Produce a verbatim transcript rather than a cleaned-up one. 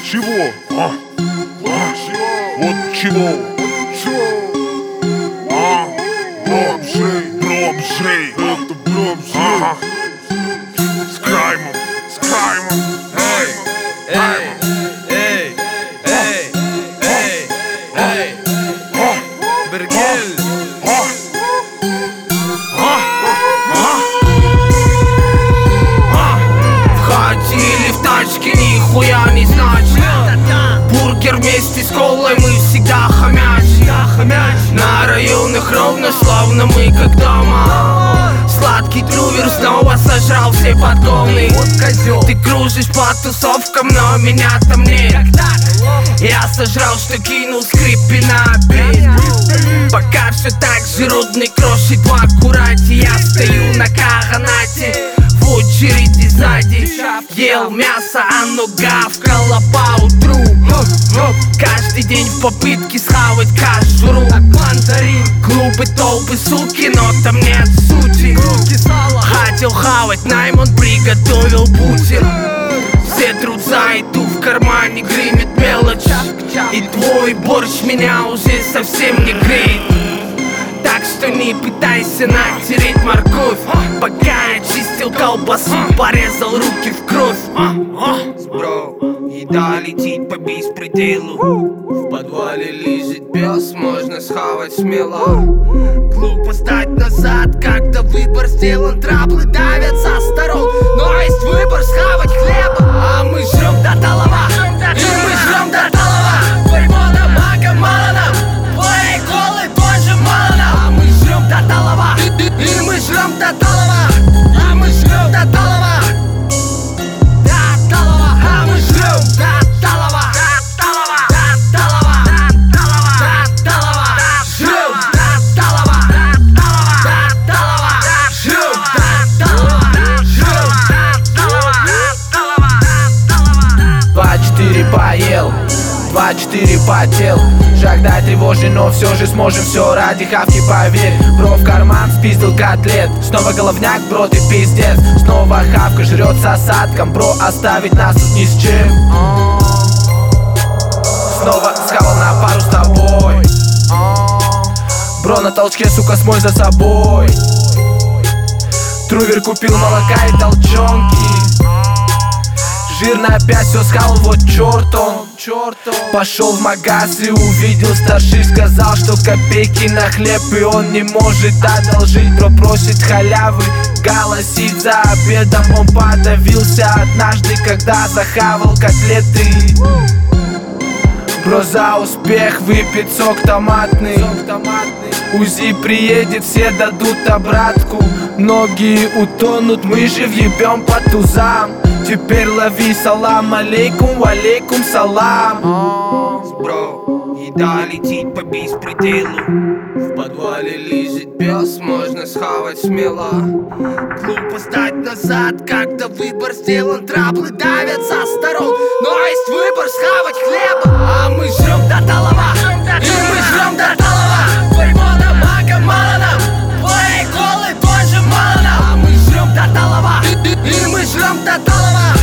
чего? А? А? Вот чего? А? Бомжей, бомжей, это бомжей. Ага. С краймом, с краймом. Эй, эй, эй, эй, эй, эй, Бергель. Входили в тачки, нихуя не значит. Бургер вместе с колой, мы всегда хомячим. На районах ровно, словно мы как дома. Сладкий трувер снова сожрал все подковные. Ты кружишь по тусовкам, но меня там нет. Я сожрал, что кинул скрипи на бит. Пока все так же рудный крошит в аккурате. Я стою на каганате в очереди сзади. Ел мясо, оно гавкало поутру. Каждый день в попытке схавать кожуру. Глупые толпы, суки, но там нет сути. Хотел хавать, Наймон приготовил бутер. Все трут за еду, в кармане гремит мелочь. И твой борщ меня уже совсем не греет. Так что не пытайся натереть морковь. Пока я чистил колбасу, порезал руки в кровь. Бро, еда летит по беспределу. В подвале лежит пес, можно схавать смело. Глупо стать назад, когда выбор сделан. Траблы давят со сторон, но есть выбор схавать хлеба. А мы жрем до талого, и мы жрем до талого. Твоего мага мало нам, твоей колы тоже мало нам. А мы жрем до талого, и мы жрем до талого. А мы жрем до талого. Два-четыре поел, два-четыре потел. Жагдай тревожный, но все же сможем все ради хавки, поверь. Бро в карман спиздил котлет. Снова головняк, бро, ты пиздец. Снова хавка жрет с осадком. Бро, оставить нас тут ни с чем. Снова схавал на пару с тобой. Бро, на толчке, сука, смой за собой. Трувер купил молока и толчонки. Жирно опять все схавал, вот черт он. Пошел в магаз и увидел старший. Сказал, что копейки на хлеб и он не может одолжить. Бро просит халявы, голосит за обедом. Он подавился однажды, когда захавал котлеты. Бро за успех выпит сок томатный. УЗИ приедет, все дадут обратку. Многие утонут, мы же въебем по тузам. Теперь лови салам алейкум, алейкум салам. Бро, еда летит по беспределу. В подвале лежит пес, можно схавать смело. Глупо стать назад, когда выбор сделан. Траблы давят со сторон, но есть выбор схавать хлеба. А мы жрем до талого, и мы жрем до талого. Твоего мага мало нам, твоей колы тоже мало нам. А мы жрем до талого, и мы жрем до талого.